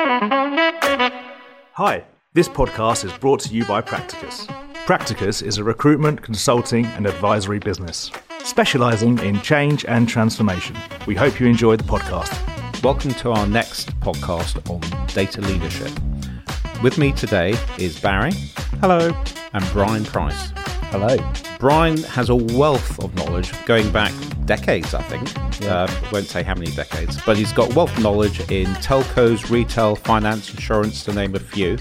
Hi, this podcast is brought to you by Practicus. Practicus is a recruitment, consulting and advisory business, specialising in change and transformation. We hope you enjoy the podcast. Welcome to our next podcast on data leadership. With me today is Barry. Hello. And Brian Price. Hello. Brian has a wealth of knowledge going back decades, I think. Yeah. Won't say how many decades, but he's got wealth of knowledge in telcos, retail, finance, insurance, to name a few.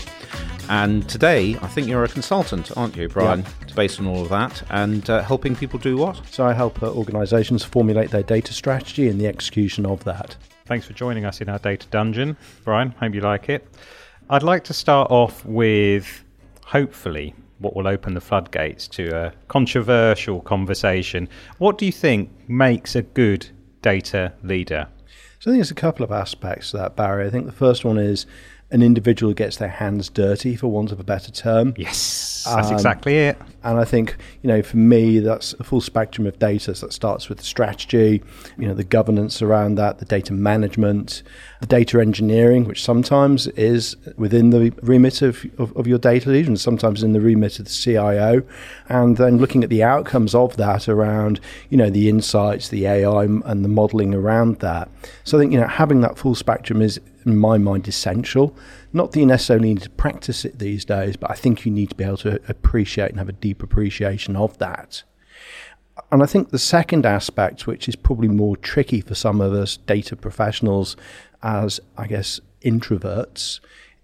And today, I think you're a consultant, aren't you, Brian, based on all of that, and helping people do what? So I help organisations formulate their data strategy and the execution of that. Thanks for joining us in our data dungeon, Brian. Hope you like it. I'd like to start off with, hopefully, what will open the floodgates to a controversial conversation. What do you think makes a good data leader? So I think there's a couple of aspects to that, Barry. I think the first one is an individual gets their hands dirty, for want of a better term. Yes, that's exactly it. And I think, for me, that's a full spectrum of data. So that starts with the strategy, the governance around that, the data management, the data engineering, which sometimes is within the remit of your data leader and sometimes in the remit of the CIO. And then looking at the outcomes of that around, the insights, the AI and the modeling around that. So I think, having that full spectrum is, in my mind, essential. Not that you necessarily need to practice it these days, but I think you need to be able to appreciate and have a deep appreciation of that. And I think the second aspect, which is probably more tricky for some of us data professionals as, I guess, introverts,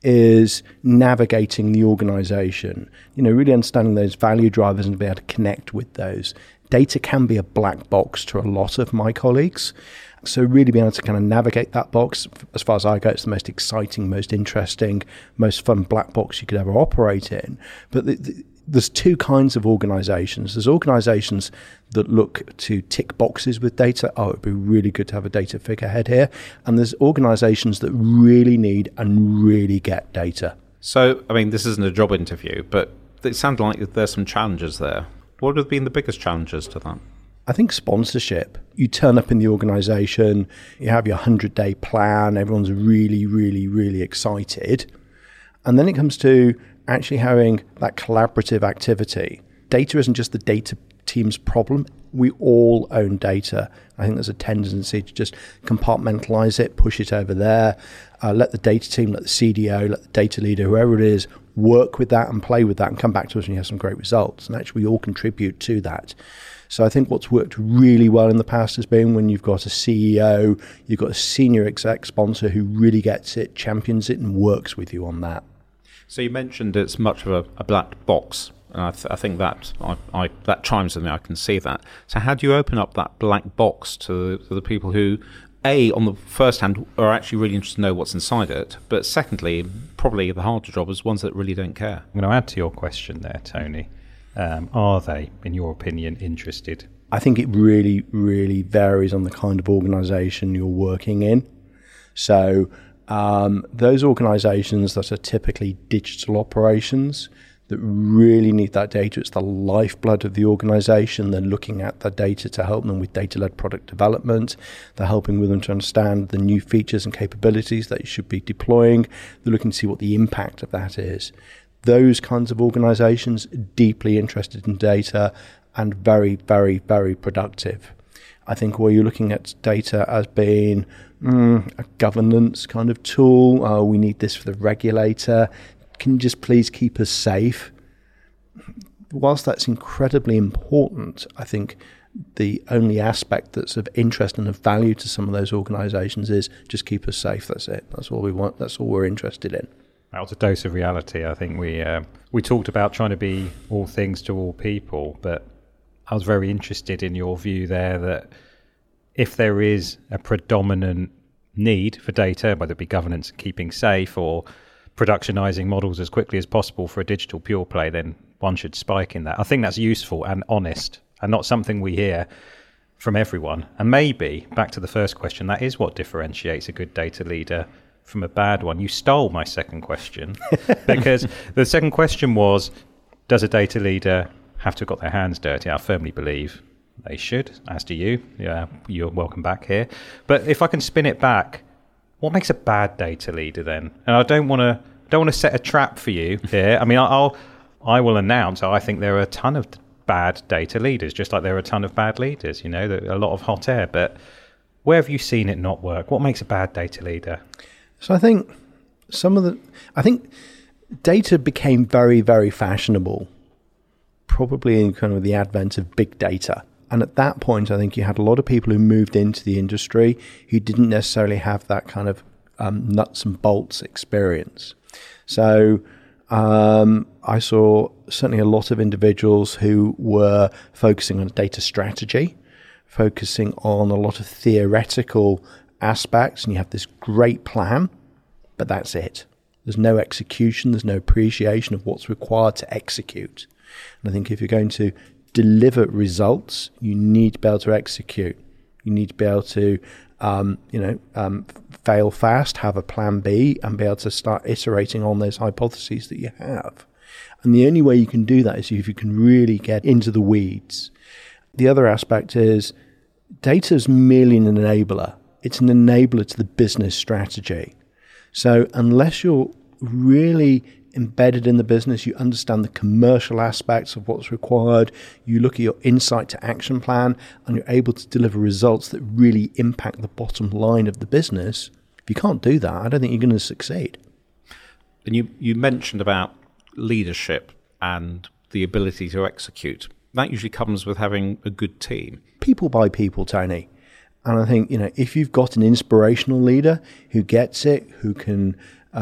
is navigating the organization. Really understanding those value drivers and be able to connect with those. Data can be a black box to a lot of my colleagues. So really being able to kind of navigate that box, as far as I go, it's the most exciting, most interesting, most fun black box you could ever operate in. But there's two kinds of organizations. There's organizations that look to tick boxes with data. Oh, it'd be really good to have a data figurehead here. And there's organizations that really need and really get data. So, this isn't a job interview, but it sounds like there's some challenges there. What have been the biggest challenges to that? I think sponsorship. You turn up in the organization, you have your 100-day plan, everyone's really, really, really excited. And then it comes to actually having that collaborative activity. Data isn't just the data team's problem. We all own data. I think there's a tendency to just compartmentalize it, push it over there, let the data team, let the CDO, let the data leader, whoever it is, work with that and play with that and come back to us when you have some great results. And actually we all contribute to that. So I think what's worked really well in the past has been when you've got a CEO, you've got a senior exec sponsor who really gets it, champions it and works with you on that. So you mentioned it's much of a black box. And I think that that chimes with me. I can see that. So how do you open up that black box to the people who, A, on the first hand, are actually really interested to know what's inside it, but secondly, probably the harder job is ones that really don't care? I'm going to add to your question there, Tony. Are they, in your opinion, interested? I think it really, really varies on the kind of organisation you're working in. So those organisations that are typically digital operations that really need that data, it's the lifeblood of the organisation. They're looking at that data to help them with data-led product development. They're helping with them to understand the new features and capabilities that you should be deploying. They're looking to see what the impact of that is. Those kinds of organizations deeply interested in data and very, very, very productive. I think where you're looking at data as being a governance kind of tool, we need this for the regulator, can you just please keep us safe? Whilst that's incredibly important, I think the only aspect that's of interest and of value to some of those organizations is just keep us safe. That's it. That's all we want. That's all we're interested in. That was a dose of reality. I think we talked about trying to be all things to all people, but I was very interested in your view there that if there is a predominant need for data, whether it be governance and keeping safe or productionizing models as quickly as possible for a digital pure play, then one should spike in that. I think that's useful and honest and not something we hear from everyone. And maybe, back to the first question, that is what differentiates a good data leader from a bad one. You stole my second question because the second question was, does a data leader have to have got their hands dirty? I firmly believe they should, as do you. Yeah, you're welcome back here. But if I can spin it back, What makes a bad data leader then? And I don't want to set a trap for you here. I mean, I will announce I think there are a ton of bad data leaders, just like there are a ton of bad leaders. You know, a lot of hot air. But where have you seen it not work? What makes a bad data leader? So I think data became very, very fashionable, probably in kind of the advent of big data. And at that point, I think you had a lot of people who moved into the industry who didn't necessarily have that kind of nuts and bolts experience. So I saw certainly a lot of individuals who were focusing on data strategy, focusing on a lot of theoretical aspects, and you have this great plan, but that's it. There's no execution, there's no appreciation of what's required to execute. And I think if you're going to deliver results, you need to be able to execute. You need to be able to, fail fast, have a plan B, and be able to start iterating on those hypotheses that you have. And the only way you can do that is if you can really get into the weeds. The other aspect is data is merely an enabler. It's an enabler to the business strategy. So unless you're really embedded in the business, you understand the commercial aspects of what's required, you look at your insight to action plan, and you're able to deliver results that really impact the bottom line of the business, if you can't do that, I don't think you're going to succeed. And you mentioned about leadership and the ability to execute. That usually comes with having a good team. People by people, Tony. And I think, if you've got an inspirational leader who gets it, who can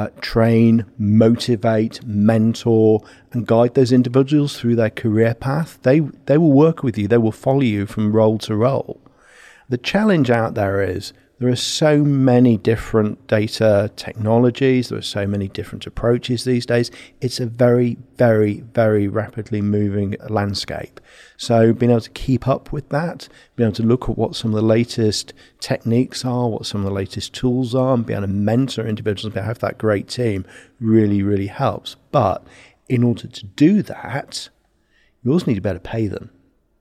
train, motivate, mentor, and guide those individuals through their career path, they will work with you. They will follow you from role to role. The challenge out there is there are so many different data technologies. There are so many different approaches these days. It's a very, very, very rapidly moving landscape. So being able to keep up with that, being able to look at what some of the latest techniques are, what some of the latest tools are, and be able to mentor individuals and be able to have that great team really, really helps. But in order to do that, you also need to be able to pay them.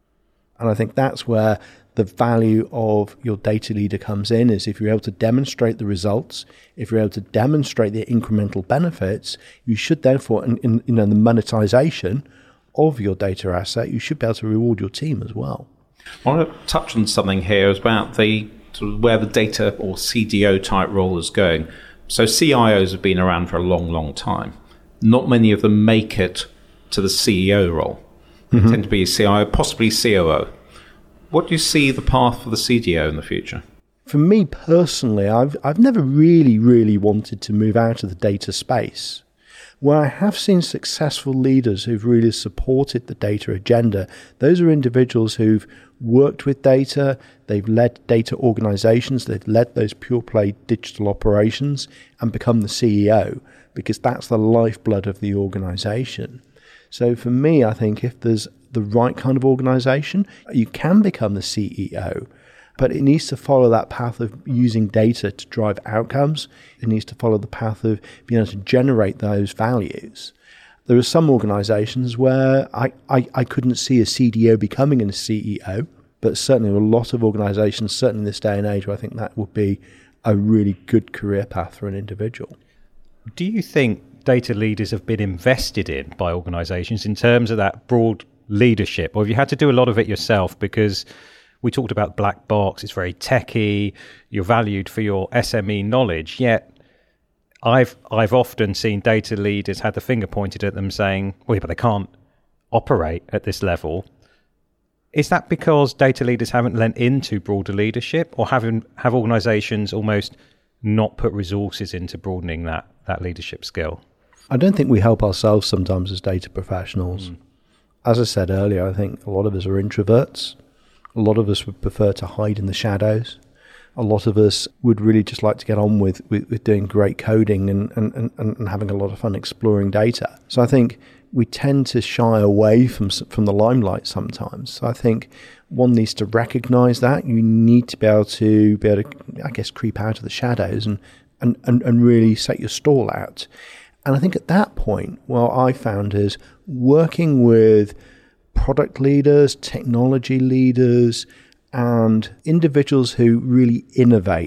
And I think that's where the value of your data leader comes in, is if you're able to demonstrate the results, if you're able to demonstrate the incremental benefits, you should therefore, in the monetization of your data asset, you should be able to reward your team as well. I want to touch on something here about the sort of where the data or CDO type role is going. So CIOs have been around for a long, long time. Not many of them make it to the CEO role. They tend to be a CIO, possibly COO. What do you see the path for the CDO in the future? For me personally, I've never really wanted to move out of the data space. Where I have seen successful leaders who've really supported the data agenda, those are individuals who've worked with data, they've led data organizations, they've led those pure play digital operations and become the CEO, because that's the lifeblood of the organization. So for me, I think if there's the right kind of organization, you can become the CEO, but it needs to follow that path of using data to drive outcomes. It needs to follow the path of being able to generate those values. There are some organizations where I couldn't see a CDO becoming a CEO, but certainly a lot of organizations, certainly in this day and age, where I think that would be a really good career path for an individual. Do you think data leaders have been invested in by organizations in terms of that broad leadership, or have you had to do a lot of it yourself? Because we talked about black box, it's very techy, you're valued for your SME knowledge, yet I've often seen data leaders had the finger pointed at them saying, well, but they can't operate at this level. Is that because data leaders haven't lent into broader leadership, or have organizations almost not put resources into broadening that leadership skill? I don't think we help ourselves sometimes as data professionals. As I said earlier, I think a lot of us are introverts. A lot of us would prefer to hide in the shadows. A lot of us would really just like to get on with doing great coding and having a lot of fun exploring data. So I think we tend to shy away from the limelight sometimes. So I think one needs to recognize that. You need to be able to, I guess, creep out of the shadows and really set your stall out. And I think at that point, what I found is working with product leaders, technology leaders, and individuals who really innovate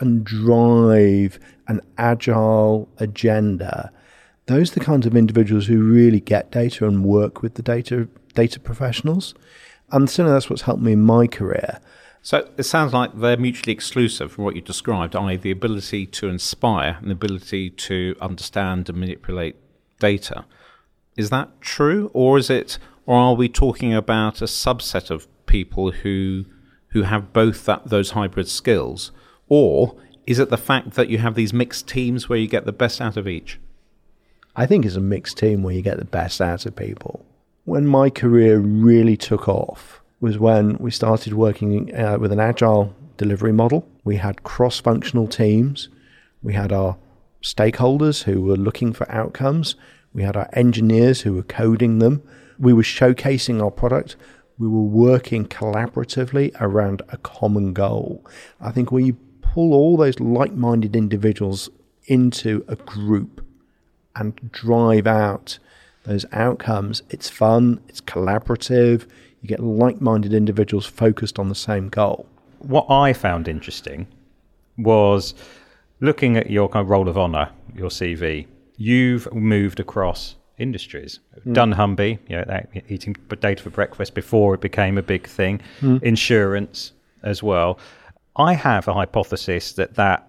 and drive an agile agenda, those are the kinds of individuals who really get data and work with the data professionals. And certainly that's what's helped me in my career. So it sounds like they're mutually exclusive from what you described, i.e. the ability to inspire and the ability to understand and manipulate data. Is that true, or are we talking about a subset of people who have both those hybrid skills, or is it the fact that you have these mixed teams where you get the best out of each? I think it's a mixed team where you get the best out of people. When my career really took off was when we started working with an agile delivery model. We had cross-functional teams. We had our stakeholders who were looking for outcomes. We had our engineers who were coding them. We were showcasing our product. We were working collaboratively around a common goal. I think when you pull all those like-minded individuals into a group and drive out those outcomes, it's fun, it's collaborative, you get like-minded individuals focused on the same goal. What I found interesting was looking at your kind of roll of honour, your CV. You've moved across industries. Done Humby, eating data for breakfast before it became a big thing. Insurance as well. I have a hypothesis that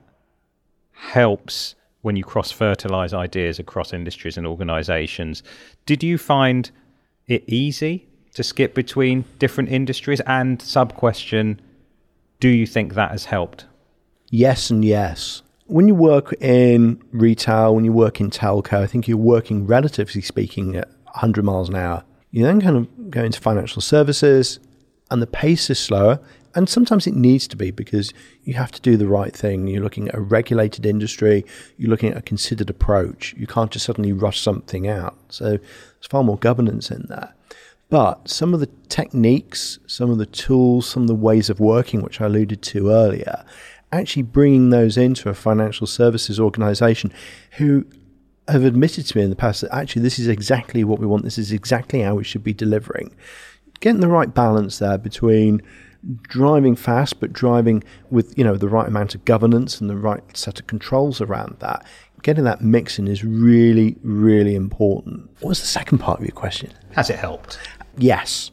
helps when you cross-fertilise ideas across industries and organisations. Did you find it easy to skip between different industries? And sub-question, do you think that has helped? Yes and yes. When you work in retail, when you work in telco, I think you're working, relatively speaking, at 100 miles an hour. You then kind of go into financial services, and the pace is slower. And sometimes it needs to be, because you have to do the right thing. You're looking at a regulated industry. You're looking at a considered approach. You can't just suddenly rush something out. So there's far more governance in that. But some of the techniques, some of the tools, some of the ways of working, which I alluded to earlier, actually bringing those into a financial services organization who have admitted to me in the past that actually this is exactly what we want. This is exactly how we should be delivering. Getting the right balance there between driving fast, but driving with, the right amount of governance and the right set of controls around that. Getting that mixing is really, really important. What was the second part of your question? Has it helped? Yes.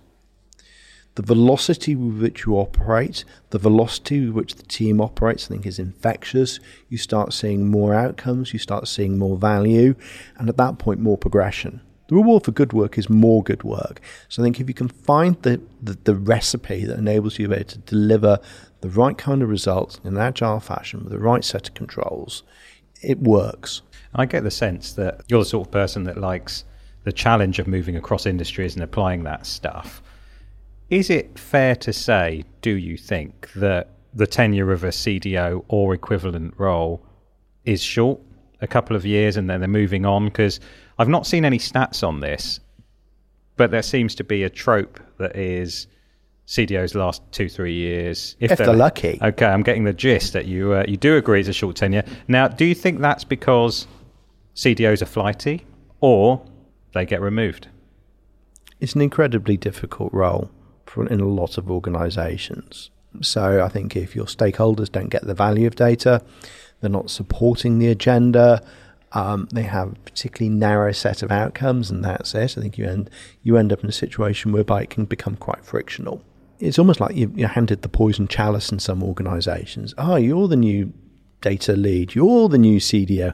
The velocity with which you operate, the velocity with which the team operates, I think is infectious. You start seeing more outcomes, you start seeing more value, and at that point, more progression. The reward for good work is more good work. So I think if you can find the recipe that enables you to deliver the right kind of results in an agile fashion with the right set of controls, it works. I get the sense that you're the sort of person that likes the challenge of moving across industries and applying that stuff. Is it fair to say, do you think, that the tenure of a CDO or equivalent role is short, a couple of years, and then they're moving on? Because I've not seen any stats on this, but there seems to be a trope that is CDOs last 2-3 years. If they're lucky. Okay, I'm getting the gist that you do agree it's a short tenure. Now, do you think that's because CDOs are flighty or they get removed? It's an incredibly difficult role in a lot of organizations. So I think if your stakeholders don't get the value of data, they're not supporting the agenda, they have a particularly narrow set of outcomes, and that's it. I think you end up in a situation whereby it can become quite frictional. It's almost like you're handed the poison chalice in some organizations. You're the new data lead. You're the new CDO.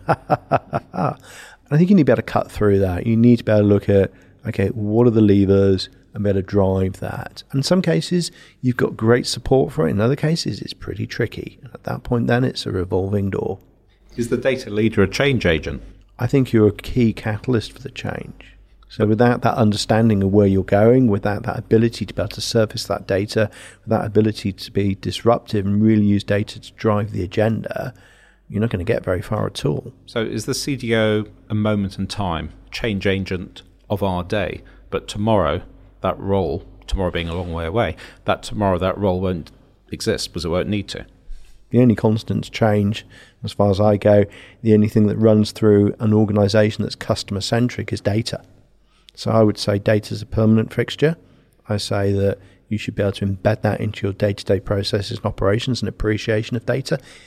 I think you need to be able to cut through that. You need to be able to look at, okay, what are the levers, and be able to drive that. And in some cases, you've got great support for it. In other cases, it's pretty tricky. And at that point, then, it's a revolving door. Is the data leader a change agent? I think you're a key catalyst for the change. So without that understanding of where you're going, without that ability to be able to surface that data, without that ability to be disruptive and really use data to drive the agenda, you're not going to get very far at all. So is the CDO a moment in time, change agent of our day, but tomorrow being a long way away, that role won't exist because it won't need to? The only constants change, as far as I go. The only thing that runs through an organisation that's customer-centric is data. So I would say data is a permanent fixture. I say that you should be able to embed that into your day-to-day processes and operations and appreciation of data.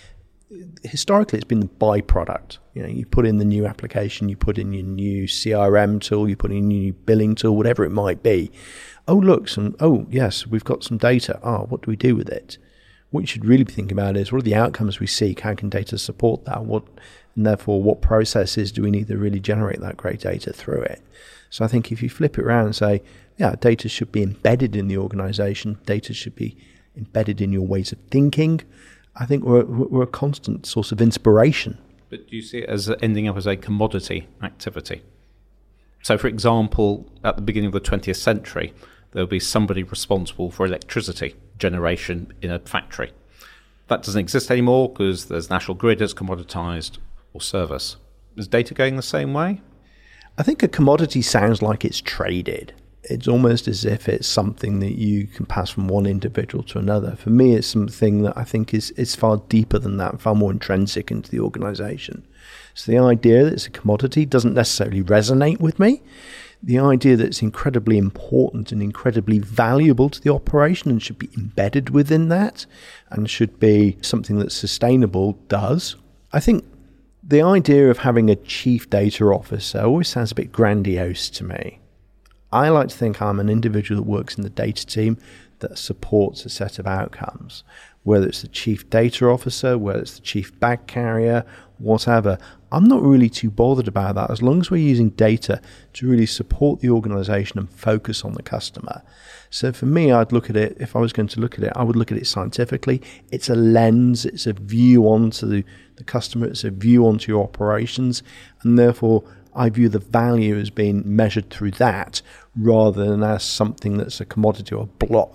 historically it's been the byproduct. You put in the new application, you put in your new CRM tool, you put in your new billing tool, whatever it might be. Oh, look, yes, we've got some data. What do we do with it? What you should really be thinking about is, what are the outcomes we seek? How can data support that? And therefore, what processes do we need to really generate that great data through it? So I think if you flip it around and say, yeah, data should be embedded in the organization, data should be embedded in your ways of thinking, I think we're a constant source of inspiration. But do you see it as ending up as a commodity activity? So, for example, at the beginning of the 20th century, there'll be somebody responsible for electricity generation in a factory. That doesn't exist anymore because there's National Grid as commoditized or service. Is data going the same way? I think a commodity sounds like it's traded. It's almost as if it's something that you can pass from one individual to another. For me, it's something that I think is far deeper than that, far more intrinsic into the organization. So the idea that it's a commodity doesn't necessarily resonate with me. The idea that it's incredibly important and incredibly valuable to the operation and should be embedded within that and should be something that's sustainable does. I think the idea of having a chief data officer always sounds a bit grandiose to me. I like to think I'm an individual that works in the data team that supports a set of outcomes, whether it's the chief data officer, whether it's the chief bag carrier, whatever. I'm not really too bothered about that as long as we're using data to really support the organization and focus on the customer. So for me, I'd look at it, if I was going to look at it, I would look at it scientifically. It's a lens, it's a view onto the customer, it's a view onto your operations, and therefore I view the value as being measured through that rather than as something that's a commodity or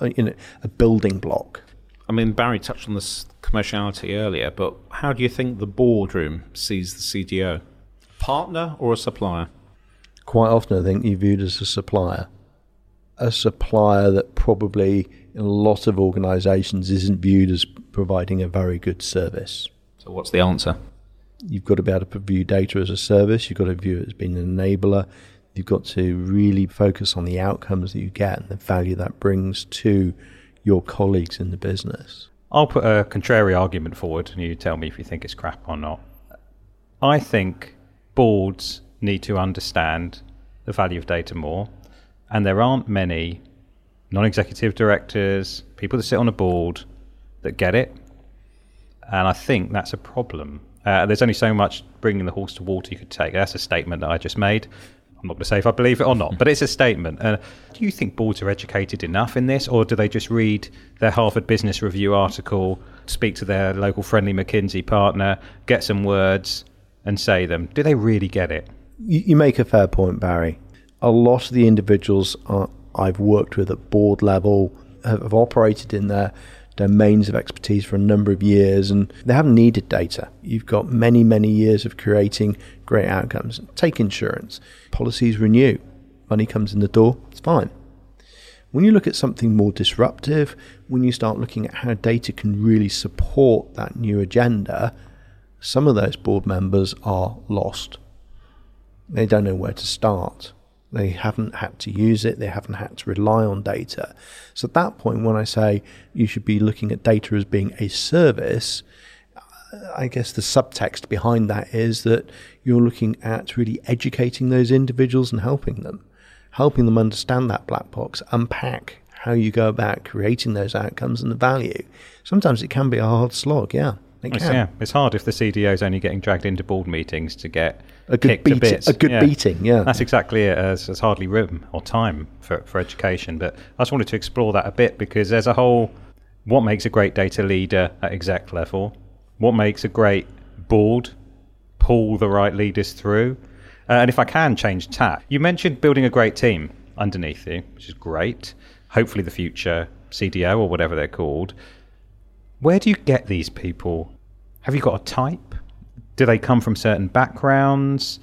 a building block. I mean, Barry touched on this commerciality earlier, but how do you think the boardroom sees the CDO? Partner or a supplier? Quite often I think you're viewed as a supplier that probably in a lot of organisations isn't viewed as providing a very good service. So what's the answer? You've got to be able to view data as a service. You've got to view it as being an enabler. You've got to really focus on the outcomes that you get and the value that brings to your colleagues in the business. I'll put a contrary argument forward and you tell me if you think it's crap or not. I think boards need to understand the value of data more, and there aren't many non-executive directors, people that sit on a board that get it, and I think that's a problem. There's only so much bringing the horse to water you could take. That's a statement that I just made. I'm not going to say if I believe it or not, but it's a statement. Do you think boards are educated enough in this, or do they just read their Harvard Business Review article, speak to their local friendly McKinsey partner, get some words and say them? Do they really get it? You make a fair point, Barry. A lot of the individuals I've worked with at board level have operated in their domains of expertise for a number of years, and they haven't needed data. You've got many, many years of creating great outcomes. Take insurance. Policies renew. Money comes in the door. It's fine. When you look at something more disruptive, when you start looking at how data can really support that new agenda, some of those board members are lost. They don't know where to start. They haven't had to use it. They haven't had to rely on data. So at that point, when I say you should be looking at data as being a service, I guess the subtext behind that is that you're looking at really educating those individuals and helping them understand that black box, unpack how you go about creating those outcomes and the value. Sometimes it can be a hard slog, yeah. It's hard if the CDO is only getting dragged into board meetings to get a good kicked to bits. A good beating, yeah. That's exactly it. There's hardly room or time for education. But I just wanted to explore that a bit because there's a whole, what makes a great data leader at exec level? What makes a great board pull the right leaders through? And if I can change tack, you mentioned building a great team underneath you, which is great. Hopefully the future CDO or whatever they're called. Where do you get these people? Have you got a type? Do they come from certain backgrounds?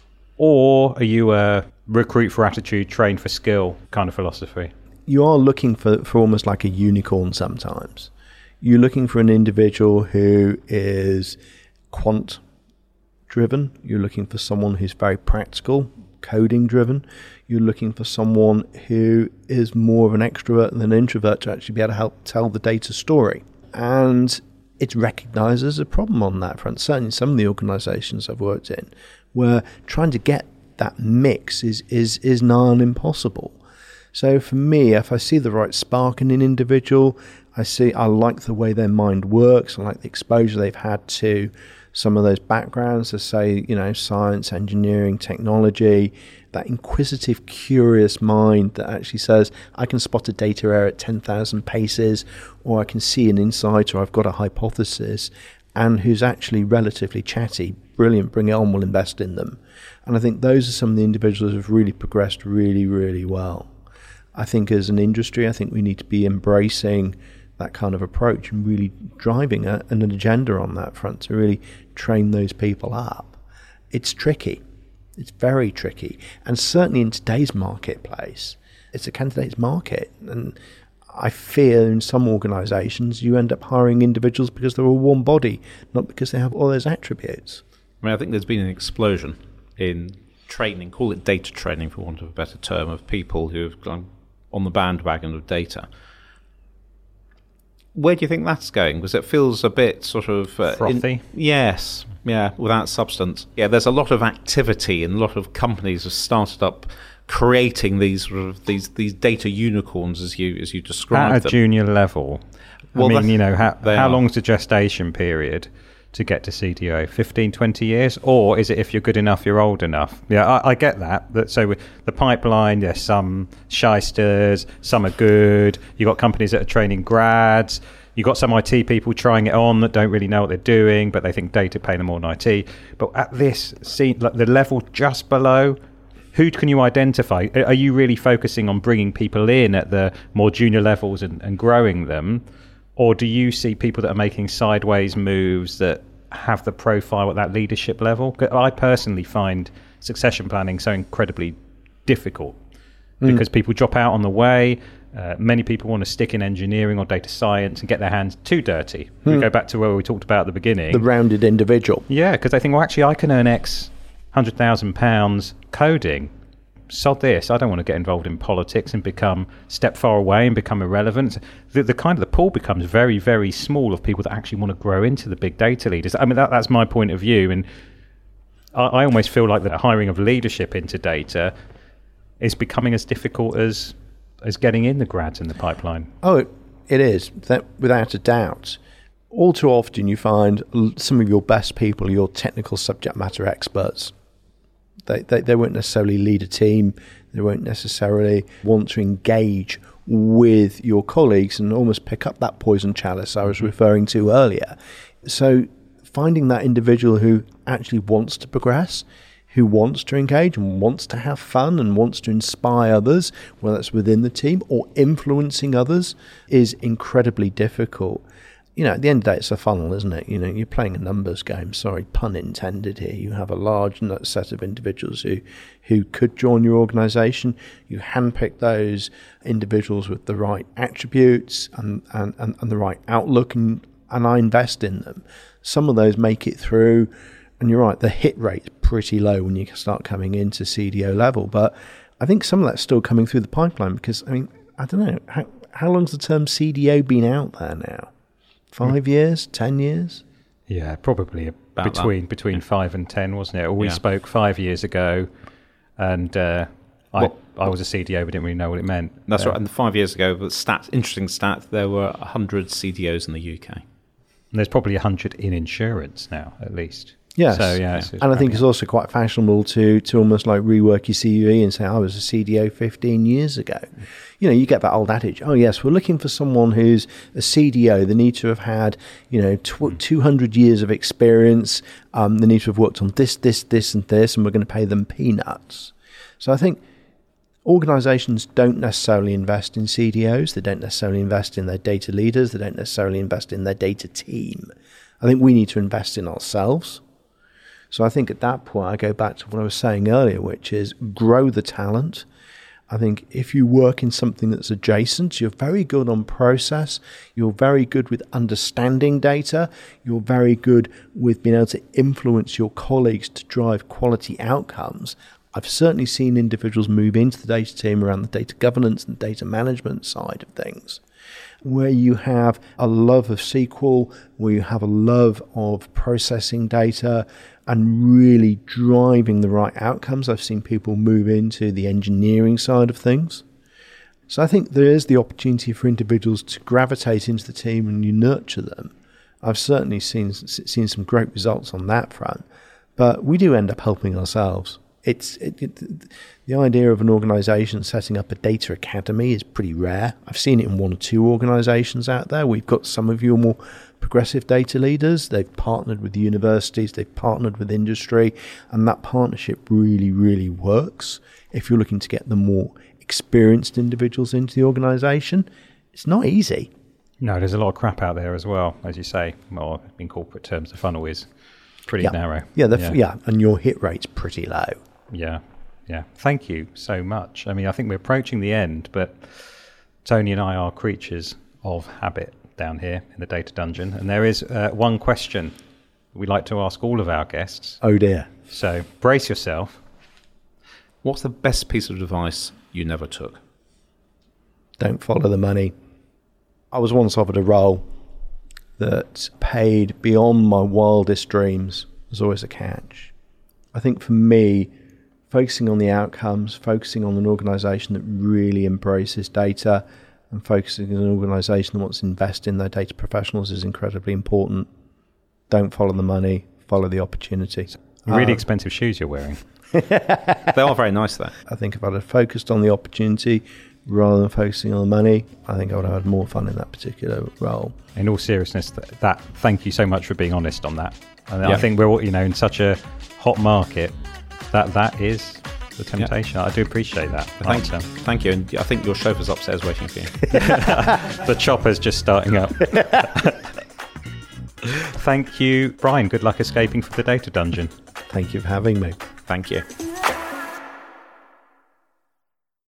Or are you a recruit for attitude, train for skill kind of philosophy? You are looking for almost like a unicorn sometimes. You're looking for an individual who is quant driven. You're looking for someone who's very practical, coding driven. You're looking for someone who is more of an extrovert than an introvert to actually be able to help tell the data story. And it's recognised as a problem on that front. Certainly in some of the organisations I've worked in, where trying to get that mix is nigh on impossible. So for me, if I see the right spark in an individual, I like the way their mind works. I like the exposure they've had to some of those backgrounds, to say, science, engineering, technology, that inquisitive, curious mind that actually says, I can spot a data error at 10,000 paces, or I can see an insight, or I've got a hypothesis, and who's actually relatively chatty. Brilliant, bring it on, we'll invest in them. And I think those are some of the individuals who have really progressed really, really well. I think as an industry, I think we need to be embracing that kind of approach and really driving an agenda on that front to really train those people up. It's tricky. It's very tricky. And certainly in today's marketplace, it's a candidate's market. And I fear in some organisations you end up hiring individuals because they're all one body, not because they have all those attributes. I think there's been an explosion in training, call it data training for want of a better term, of people who have gone on the bandwagon of data. Where do you think that's going? Because it feels a bit sort of... frothy? Yes, yeah, without substance. Yeah, there's a lot of activity, and a lot of companies have started up creating these data unicorns, as you described at a junior level. Well, how long's the gestation period to get to CDO? 15, 20 years? Or is it if you're good enough, you're old enough? Yeah, I get that. So with the pipeline, there's some shysters, some are good. You've got companies that are training grads. You've got some IT people trying it on that don't really know what they're doing, but they think data pay them more than IT. But at this, the level just below, who can you identify? Are you really focusing on bringing people in at the more junior levels and growing them? Or do you see people that are making sideways moves that have the profile at that leadership level? I personally find succession planning so incredibly difficult because people drop out on the way. Many people want to stick in engineering or data science and get their hands too dirty. We go back to where we talked about at the beginning. The rounded individual. Yeah, because they think, well, actually, I can earn X £100,000 coding. Sod this, I don't want to get involved in politics and step far away and become irrelevant. The pool becomes very, very small of people that actually want to grow into the big data leaders. I mean, that's my point of view. And I almost feel like the hiring of leadership into data is becoming as difficult as getting in the grads in the pipeline. Oh, it is, that, without a doubt. All too often you find some of your best people, your technical subject matter experts. They won't necessarily lead a team. They won't necessarily want to engage with your colleagues and almost pick up that poison chalice I was referring to earlier. So finding that individual who actually wants to progress, who wants to engage and wants to have fun and wants to inspire others, whether that's within the team or influencing others, is incredibly difficult. At the end of the day, it's a funnel, isn't it? You're playing a numbers game. Sorry, pun intended here. You have a large set of individuals who could join your organisation. You handpick those individuals with the right attributes and the right outlook, and I invest in them. Some of those make it through, and you're right, the hit rate's pretty low when you start coming into CDO level. But I think some of that's still coming through the pipeline because, I don't know, how long's the term CDO been out there now? 5 years, 10 years? Yeah, probably between 5 and 10, wasn't it? Or we spoke 5 years ago, and I was a CDO, but didn't really know what it meant. That's right. And 5 years ago, interesting stat, there were 100 CDOs in the UK. And there's probably 100 in insurance now, at least. Yes. So, and I think it's also quite fashionable to almost like rework your CV and say, I was a CDO 15 years ago. You get that old adage, oh yes, we're looking for someone who's a CDO. They need to have had, 200 years of experience. They need to have worked on this, and this, and we're going to pay them peanuts. So I think organizations don't necessarily invest in CDOs. They don't necessarily invest in their data leaders. They don't necessarily invest in their data team. I think we need to invest in ourselves. So I think at that point, I go back to what I was saying earlier, which is grow the talent. I think if you work in something that's adjacent, you're very good on process, you're very good with understanding data, you're very good with being able to influence your colleagues to drive quality outcomes. I've certainly seen individuals move into the data team around the data governance and data management side of things. where you have a love of SQL, where you have a love of processing data and really driving the right outcomes. I've seen people move into the engineering side of things. So I think there is the opportunity for individuals to gravitate into the team and you nurture them. I've certainly seen some great results on that front, but we do end up helping ourselves. The idea of an organisation setting up a data academy is pretty rare. I've seen it in 1 or 2 organisations out there. We've got some of your more progressive data leaders. They've partnered with the universities, they've partnered with industry, and that partnership really, really works. If you're looking to get the more experienced individuals into the organisation, it's not easy. No, there's a lot of crap out there as well, as you say. Well, in corporate terms, the funnel is pretty narrow. Yeah, and your hit rate's pretty low. Yeah. Thank you so much. I mean, I think we're approaching the end, but Tony and I are creatures of habit down here in the Data Dungeon. And there is one question we like to ask all of our guests. Oh, dear. So brace yourself. What's the best piece of advice you never took? Don't follow the money. I was once offered a role that paid beyond my wildest dreams. There's always a catch. I think for me, focusing on the outcomes, focusing on an organisation that really embraces data and focusing on an organisation that wants to invest in their data professionals is incredibly important. Don't follow the money, follow the opportunity. Really expensive shoes you're wearing. They are very nice, though. I think if I'd have focused on the opportunity rather than focusing on the money, I think I would have had more fun in that particular role. In all seriousness, that thank you so much for being honest on that. And I think we're all, in such a hot market, that is the temptation. I do appreciate that. Thank you. And I think your chauffeur's upstairs waiting for you. The chopper's just starting up. Thank you, Brian. Good luck escaping from the Data Dungeon. Thank you for having me. Thank you.